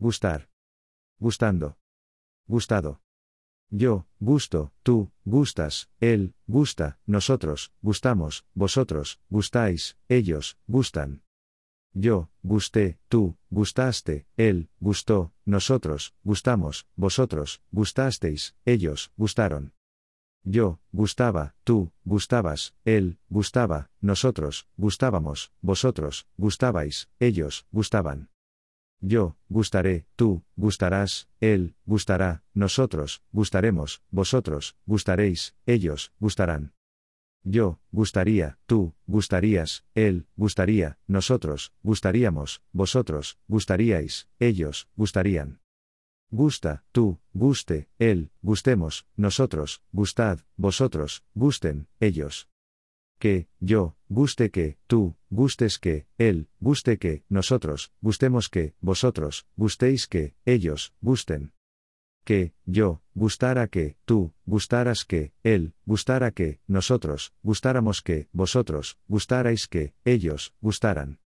Gustar. Gustando. Gustado. Yo, gusto, tú, gustas, él, gusta, nosotros, gustamos, vosotros, gustáis, ellos, gustan. Yo, gusté, tú, gustaste, él, gustó, nosotros, gustamos, vosotros, gustasteis, ellos, gustaron. Yo, gustaba, tú, gustabas, él, gustaba, nosotros, gustábamos, vosotros, gustabais, ellos, gustaban. Yo, gustaré, tú, gustarás, él, gustará, nosotros, gustaremos, vosotros, gustaréis, ellos, gustarán. Yo, gustaría, tú, gustarías, él, gustaría, nosotros, gustaríamos, vosotros, gustaríais, ellos, gustarían. Gusta, tú, guste, él, gustemos, nosotros, gustad, vosotros, gusten, ellos. Que, yo, guste que, tú, gustes que, él, guste que, nosotros, gustemos que, vosotros, gustéis que, ellos, gusten. Que, yo, gustara que, tú, gustaras que, él, gustara que, nosotros, gustáramos que, vosotros, gustarais que, ellos, gustaran.